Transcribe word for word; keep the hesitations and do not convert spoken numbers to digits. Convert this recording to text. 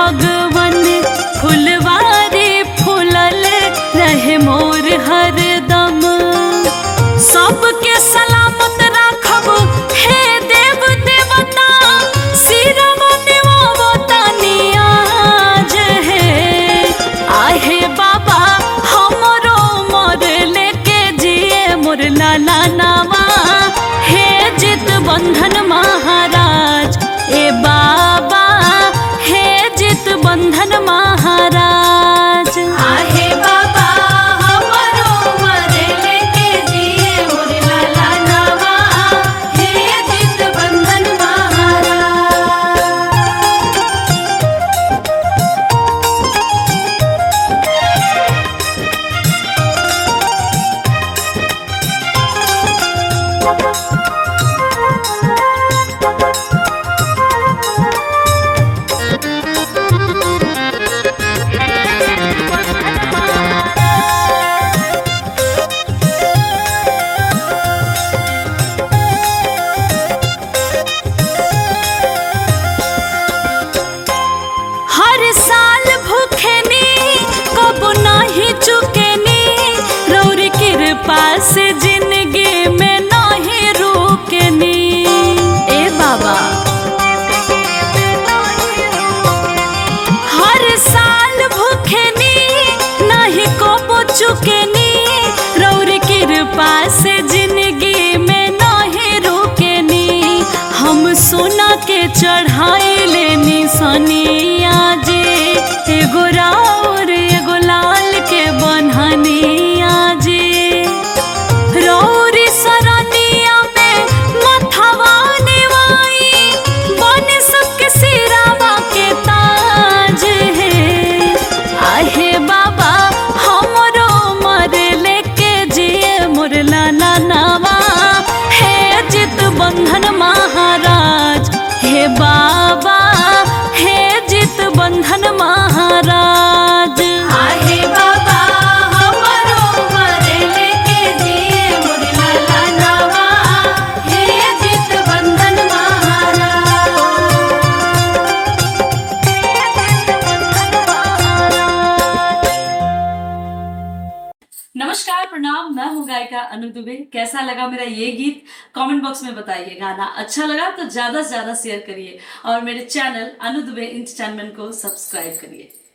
भगवन फुलवारी फूलल रहे मोर हरदम। सबके सलामत राखब हे देव देवता, सिरवा निवावतानी आज है। आहे बाबा हमरो मोर लेके जिए मोर लाला नावा, हे जित बंधन महाराज ए बाबा, हे जित बंधन महाराज। आहे बाबा हमरो मोर लेके जिए मोर लाला नावा, हे जित बंधन महाराज। हर साल भूखेनी कब नहीं चुकेनी, रौर कृपा से जिंदगी में नहीं रुकेनी। ए बाबा हर साल भूखेनी नहीं कब चुकेनी, रौर कृपा से जिंदगी में नहीं रुकेनी। हम सोना के चढ़ाई लेनी सनिया जे, एगो राउर एगो लाल के बन्हनिया जे। रौरी सरनिया में मथवा निवाई, बन सबके सिरावा के ताज है। आहे बाबा हमरो मर लेके जिए मोर लाला नावा, हे जित बंधन महाराज हे बाबा, हे जित बंधन महाराज। आहे बाबा हमरो मर लेके जिए मोर लाला नावा, हे जित बंधन महाराज। नमस्कार, प्रणाम। मैं हूँ गायिका अनु दुबे। कैसा लगा मेरा ये गीत कमेंट बॉक्स में बताइए। गाना अच्छा लगा तो ज्यादा से ज्यादा शेयर करिए और मेरे चैनल अनु दुबे एंटरटेनमेंट को सब्सक्राइब करिए।